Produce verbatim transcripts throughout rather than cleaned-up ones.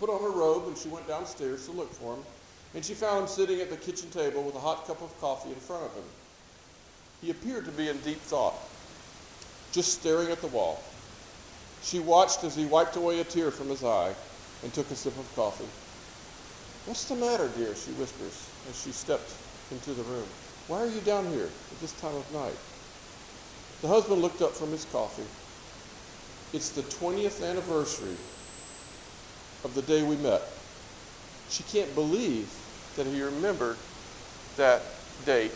put on her robe and she went downstairs to look for him, and she found him sitting at the kitchen table with a hot cup of coffee in front of him. He appeared to be in deep thought, just staring at the wall. She watched as he wiped away a tear from his eye and took a sip of coffee. "What's the matter, dear?" she whispers as she stepped into the room. "Why are you down here at this time of night?" The husband looked up from his coffee. "It's the twentieth anniversary of the day we met." She can't believe that he remembered that date,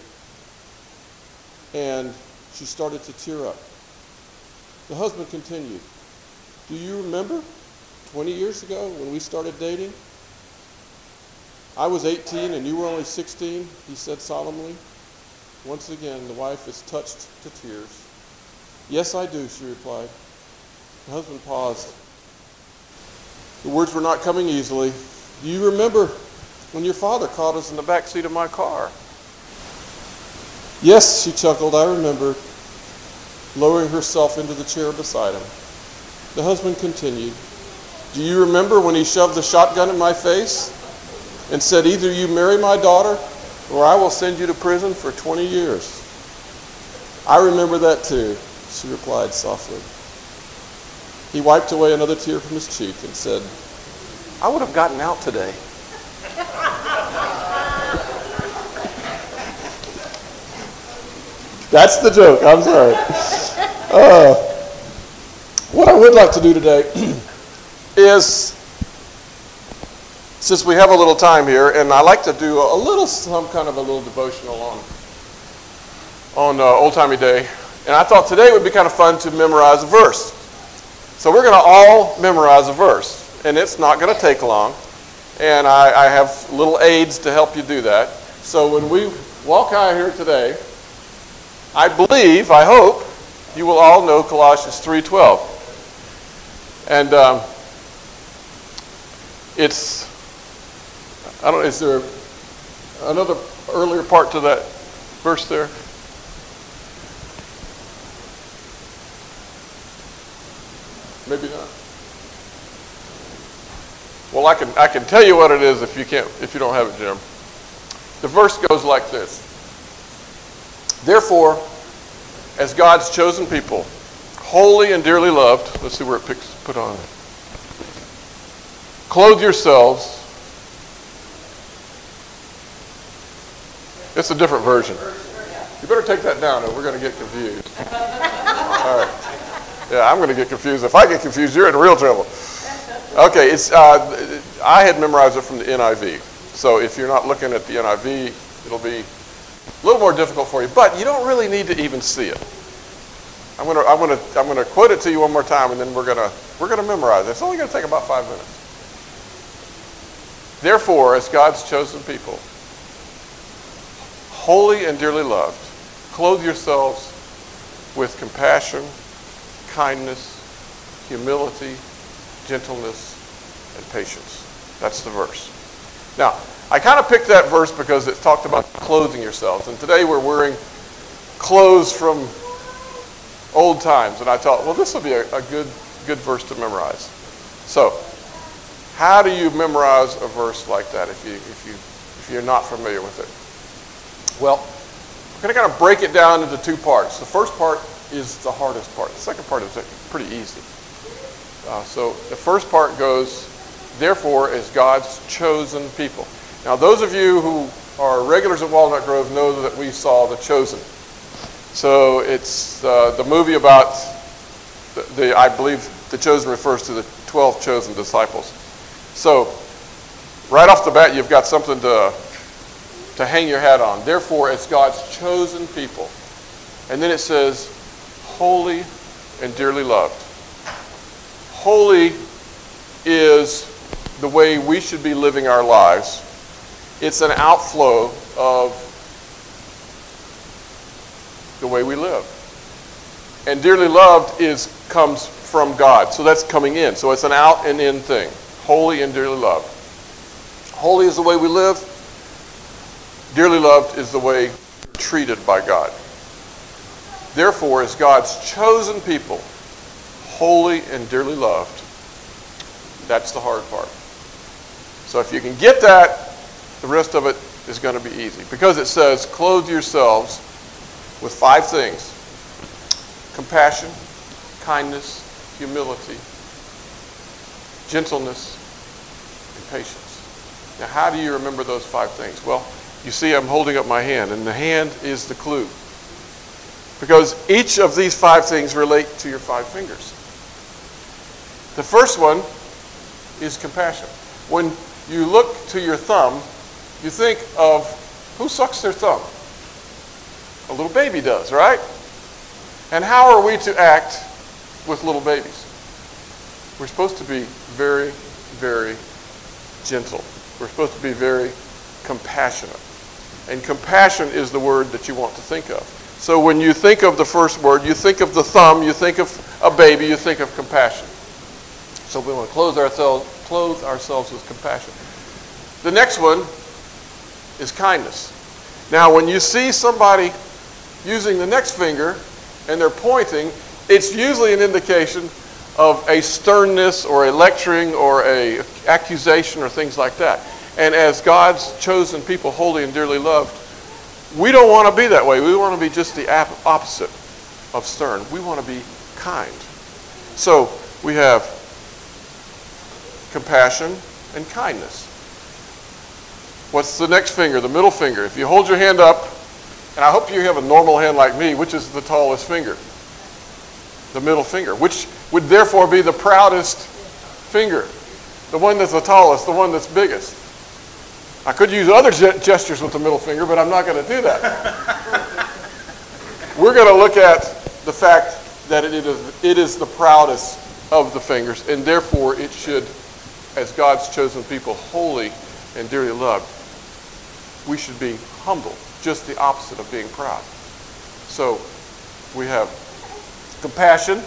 and she started to tear up. The husband continued, "Do you remember twenty years ago when we started dating? I was eighteen and you were only sixteen, he said solemnly. Once again, the wife is touched to tears. "Yes, I do," she replied. The husband paused. The words were not coming easily. "Do you remember when your father caught us in the back seat of my car?" "Yes," she chuckled, "I remember," lowering herself into the chair beside him. The husband continued, "Do you remember when he shoved the shotgun in my face and said, 'Either you marry my daughter or I will send you to prison for twenty years. "I remember that too," she replied softly. He wiped away another tear from his cheek and said, "I would have gotten out today." That's the joke. I'm sorry. Uh, what I would like to do today is, since we have a little time here, and I like to do a little, some kind of a little devotional on, on uh, Old Timey Day, and I thought today would be kind of fun to memorize a verse. So we're going to all memorize a verse, and it's not going to take long, and I, I have little aids to help you do that. So when we walk out here today, I believe, I hope, you will all know Colossians three twelve. And um, it's, I don't know, is there another earlier part to that verse there? Maybe not. Well, I can I can tell you what it is if you can't if you don't have it, Jim. The verse goes like this. Therefore, as God's chosen people, holy and dearly loved, let's see where it picks put on. Clothe yourselves. It's a different version. You better take that down or we're going to get confused. All right. Yeah, I'm going to get confused. If I get confused, you're in real trouble. Okay, it's uh, I had memorized it from the N I V. So if you're not looking at the N I V, it'll be a little more difficult for you. But you don't really need to even see it. I'm going to I'm going to I'm going to quote it to you one more time, and then we're going to we're going to memorize it. It's only going to take about five minutes. Therefore, as God's chosen people, holy and dearly loved, clothe yourselves with compassion, kindness, humility, gentleness, and patience. That's the verse. Now, I kind of picked that verse because it talked about clothing yourselves. And today we're wearing clothes from old times. And I thought, well, this will be a, a good, good verse to memorize. So, how do you memorize a verse like that if you, if you, if you're not familiar with it? Well, we're going to kind of break it down into two parts. The first part is the hardest part. The second part is pretty easy. Uh, so the first part goes, therefore, as God's chosen people. Now, those of you who are regulars at Walnut Grove know that we saw The Chosen. So it's uh, the movie about, the, the, I believe The Chosen refers to the twelve chosen disciples. So right off the bat, you've got something to, to hang your hat on. Therefore, as God's chosen people. And then it says, holy and dearly loved. Holy is the way we should be living our lives. It's an outflow of the way we live. And dearly loved is comes from God. So that's coming in. So it's an out and in thing. Holy and dearly loved. Holy is the way we live. Dearly loved is the way we're treated by God. Therefore, as God's chosen people, holy and dearly loved, that's the hard part. So if you can get that, the rest of it is going to be easy. Because it says, clothe yourselves with five things: compassion, kindness, humility, gentleness, and patience. Now, how do you remember those five things? Well, you see I'm holding up my hand, and the hand is the clue. Because each of these five things relate to your five fingers. The first one is compassion. When you look to your thumb, you think of who sucks their thumb? A little baby does, right? And how are we to act with little babies? We're supposed to be very, very gentle. We're supposed to be very compassionate. And compassion is the word that you want to think of. So when you think of the first word, you think of the thumb, you think of a baby, you think of compassion. So we want to clothe ourselves, clothe ourselves with compassion. The next one is kindness. Now, when you see somebody using the next finger and they're pointing, it's usually an indication of a sternness or a lecturing or a accusation or things like that. And as God's chosen people, holy and dearly loved, we don't want to be that way. We want to be just the opposite of stern. We want to be kind. So we have compassion and kindness. What's the next finger? The middle finger. If you hold your hand up, and I hope you have a normal hand like me, which is the tallest finger? The middle finger, which would therefore be the proudest finger. The one that's the tallest, the one that's biggest. I could use other ge- gestures with the middle finger, but I'm not going to do that. We're going to look at the fact that it is, it is the proudest of the fingers, and therefore it should, as God's chosen people, holy and dearly loved, we should be humble, just the opposite of being proud. So we have compassion,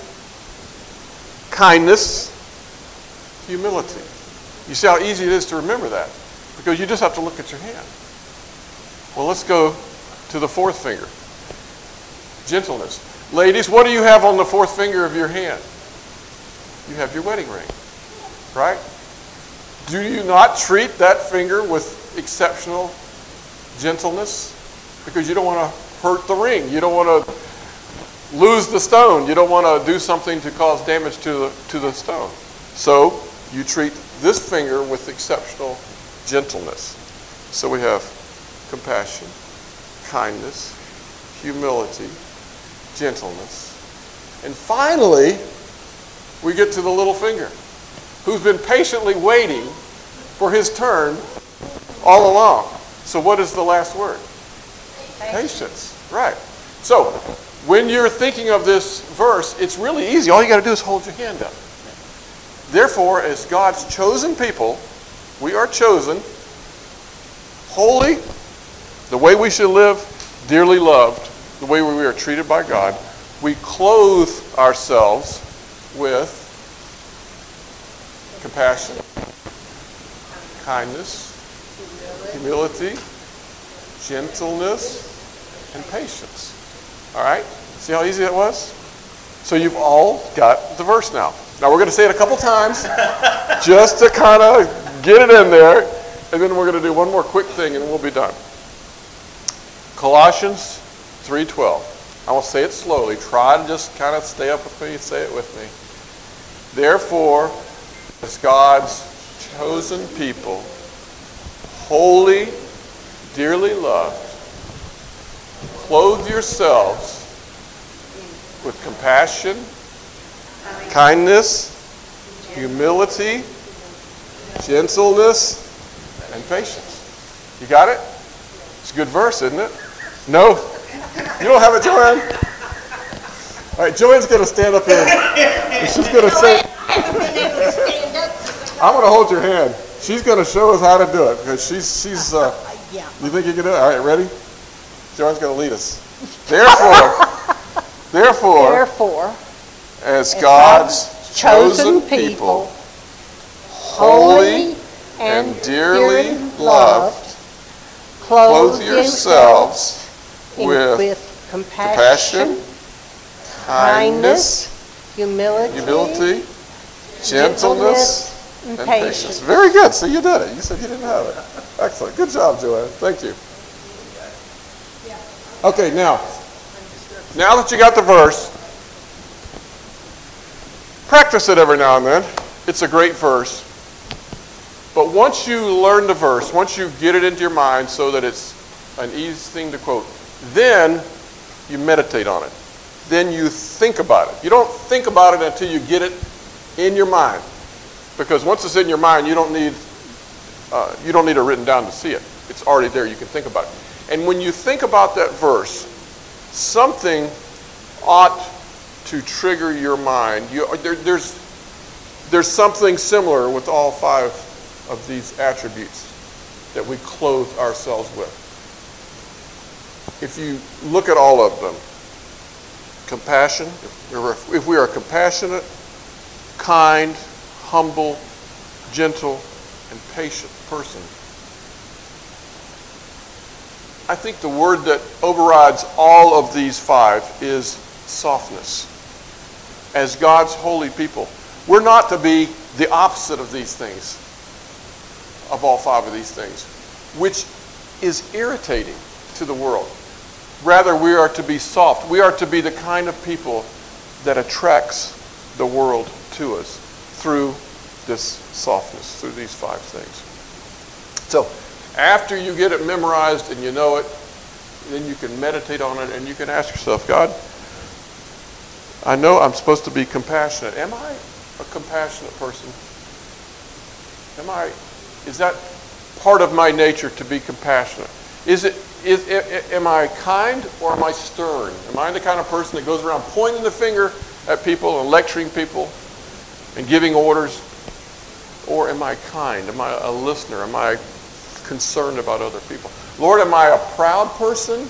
kindness, humility. You see how easy it is to remember that? Because you just have to look at your hand. Well, let's go to the fourth finger. Gentleness. Ladies, what do you have on the fourth finger of your hand? You have your wedding ring, right? Do you not treat that finger with exceptional gentleness? Because you don't want to hurt the ring. You don't want to lose the stone. You don't want to do something to cause damage to the, to the stone. So you treat this finger with exceptional gentleness. So we have compassion, kindness, humility, gentleness. And finally, we get to the little finger, who's been patiently waiting for his turn all along. So what is the last word? Patience. Patience. Right. So when you're thinking of this verse, it's really easy. All you got to do is hold your hand up. Therefore, as God's chosen people, we are chosen, holy, the way we should live, dearly loved, the way we are treated by God. We clothe ourselves with compassion, kindness, humility, gentleness, and patience. All right? See how easy that was? So you've all got the verse now. Now we're going to say it a couple times just to kind of get it in there, and then we're going to do one more quick thing and we'll be done. Colossians three twelve. I will say it slowly. Try to just kind of stay up with me, say it with me. Therefore, as God's chosen people, holy, dearly loved, clothe yourselves with compassion, kindness, humility, gentleness, and patience. You got it? It's a good verse, isn't it? No? You don't have it, Joanne? All right, Joanne's going to stand up here. And she's going to say, I'm going to hold your hand. She's going to show us how to do it because she's, she's uh, you think you can do it? All right, ready? Joanne's going to lead us. Therefore, therefore, Therefore, as God's chosen people, holy and dearly loved, clothe yourselves with, with compassion, kindness, humility, humility, gentleness, And and patience. patience. Very good. So you did it. You said you didn't have it. Excellent. Good job, Joanne. Thank you. Okay, now, now that you got the verse, practice it every now and then. It's a great verse. But once you learn the verse, once you get it into your mind so that it's an easy thing to quote, then you meditate on it. Then you think about it. You don't think about it until you get it in your mind. Because once it's in your mind, you don't need uh, you don't need it written down to see it. It's already there. You can think about it. And when you think about that verse, something ought to trigger your mind. You, there, there's, there's something similar with all five of these attributes that we clothe ourselves with. If you look at all of them, compassion, if we're, if we are a compassionate, kind, humble, gentle, and patient person, I think the word that overrides all of these five is softness. As God's holy people, we're not to be the opposite of these things, of all five of these things, which is irritating to the world. Rather, we are to be soft. We are to be the kind of people that attracts the world to us through this softness, through these five things. So, after you get it memorized and you know it, then you can meditate on it and you can ask yourself, God, I know I'm supposed to be compassionate. Am I a compassionate person? Am I, is that part of my nature to be compassionate? Is it, is, am I kind or am I stern? Am I the kind of person that goes around pointing the finger at people and lecturing people and giving orders? Or am I kind? Am I a listener? Am I concerned about other people? Lord, am I a proud person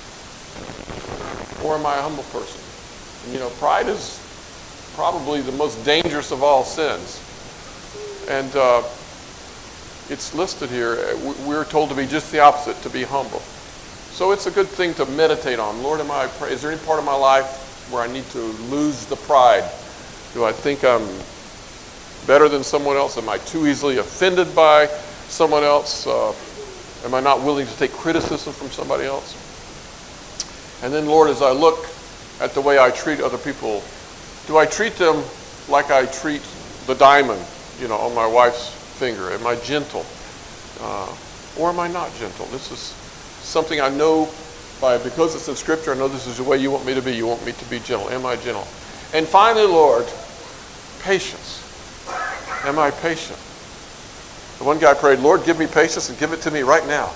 or am I a humble person? And, you know, pride is probably the most dangerous of all sins. And uh, it's listed here. We're told to be just the opposite, to be humble. So it's a good thing to meditate on. Lord, am I, is there any part of my life where I need to lose the pride? Do I think I'm better than someone else? Am I too easily offended by someone else? Uh, am I not willing to take criticism from somebody else? And then, Lord, as I look at the way I treat other people, do I treat them like I treat the diamond, you know, on my wife's finger? Am I gentle? Uh, or am I not gentle? This is something I know by, because it's in Scripture, I know this is the way you want me to be. You want me to be gentle. Am I gentle? And finally, Lord, patience. Am I patient? The one guy prayed, Lord, give me patience and give it to me right now.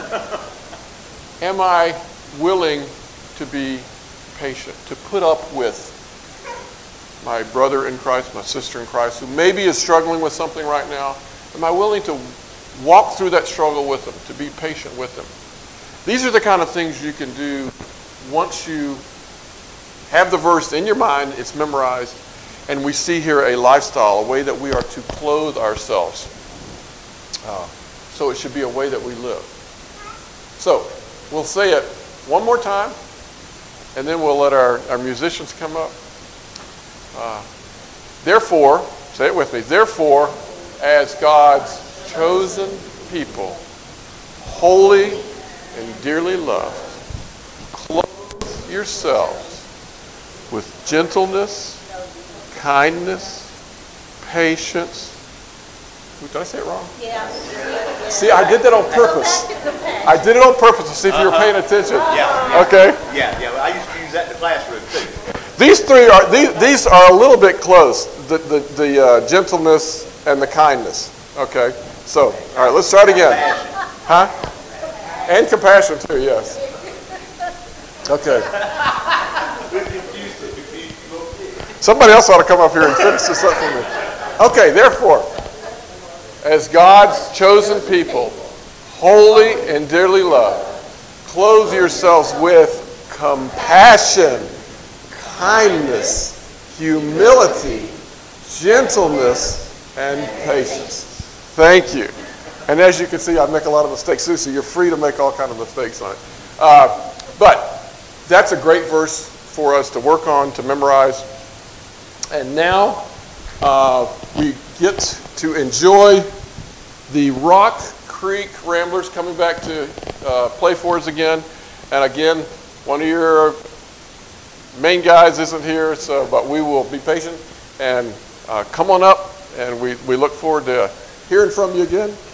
Am I willing to be patient, to put up with my brother in Christ, my sister in Christ, who maybe is struggling with something right now? Am I willing to walk through that struggle with them, to be patient with them? These are the kind of things you can do once you have the verse in your mind, it's memorized, and we see here a lifestyle, a way that we are to clothe ourselves. Uh, so it should be a way that we live. So we'll say it one more time, and then we'll let our, our musicians come up. Uh, therefore, say it with me, therefore, as God's chosen people, holy and dearly loved, clothe yourselves with gentleness, kindness, patience. Did I say it wrong? Yeah. See, I did that on purpose. I did it on purpose to see if you were paying attention. Yeah, yeah. Okay? Yeah, yeah. I used to use that in the classroom too. These three are these, these are a little bit close. The the, the uh, gentleness and the kindness. Okay? So, all right, let's try it again. Huh? And compassion too, yes. Okay. Somebody else ought to come up here and finish this up for me. Okay, therefore, as God's chosen people, holy and dearly loved, clothe yourselves with compassion, kindness, humility, gentleness, and patience. Thank you. And as you can see, I make a lot of mistakes too, so you're free to make all kinds of mistakes on it. Uh, but that's a great verse for us to work on, to memorize. And now uh, we get to enjoy the Rock Creek Ramblers coming back to uh, play for us again. And again, one of your main guys isn't here, so but we will be patient and uh, come on up. And we, we look forward to hearing from you again.